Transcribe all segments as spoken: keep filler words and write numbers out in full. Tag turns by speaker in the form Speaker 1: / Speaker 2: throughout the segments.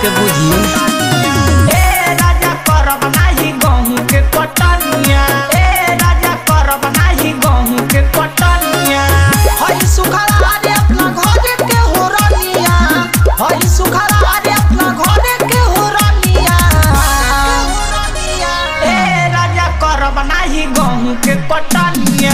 Speaker 1: के बुझी
Speaker 2: ए राजा करब नाही गहूं के कटनिया ए राजा करब नाही गहूं के कटनिया हई सुखला रे अपना घर के होरनिया हई सुखला रे अपना घर के होरनिया ए राजा करब नाही गहूं के कटनिया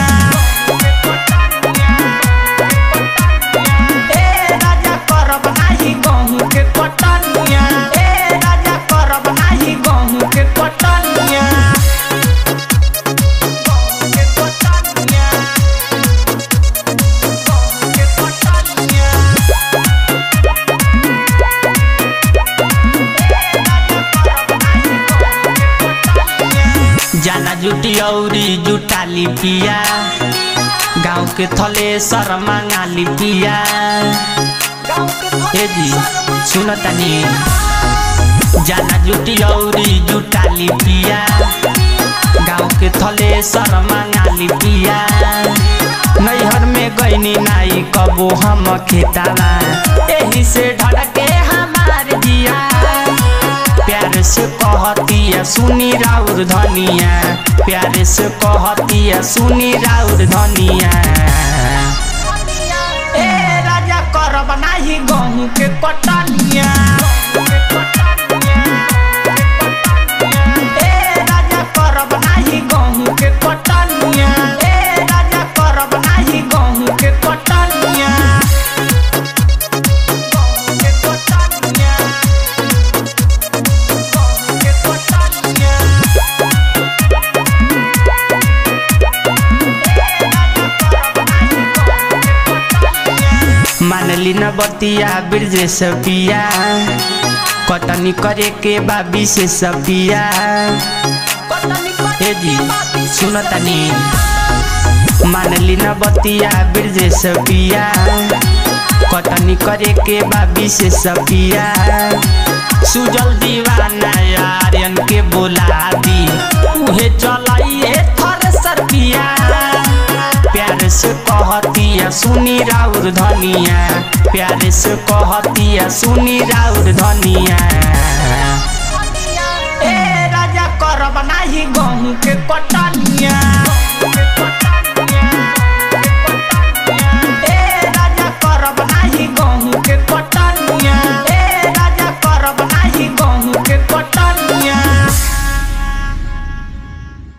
Speaker 1: जाना जुटी औरी जुटाली पिया गाँव के थले सर मांगाली पिया ए जी सुनतनी जाना जुटी औरी जुटाली पिया गाँव के थले सर मांगाली पिया नैहर में गईनी नाई कबो हम खेताला एही से ढड़के हमार जिया प्यार से कहतिया सुनी राउर धनिया प्यार से कहतिया सुनी राउर धनिया
Speaker 2: ए राजा करब नाही गहूं के कटनिया ए राजा करब नाही गहूं के कटनिया ए राजा करब नाही गहूं के कटनिया
Speaker 1: मानली न बतिया ब्रजेश पिया कटनी करे के बाबी से सपिया ए जी सुनतनी मानली न बतिया ब्रजेश पिया कटनी करे के बाबी से सपिया सुजल दीवाना यारन के बोला दी उहे चलाइए थर सरपिया प्यार से कहतिया सुनी राउर धनिया प्यार से कहतिया सुनी राउर धनिया
Speaker 2: ए राजा करब नाही गहूं के कटनिया।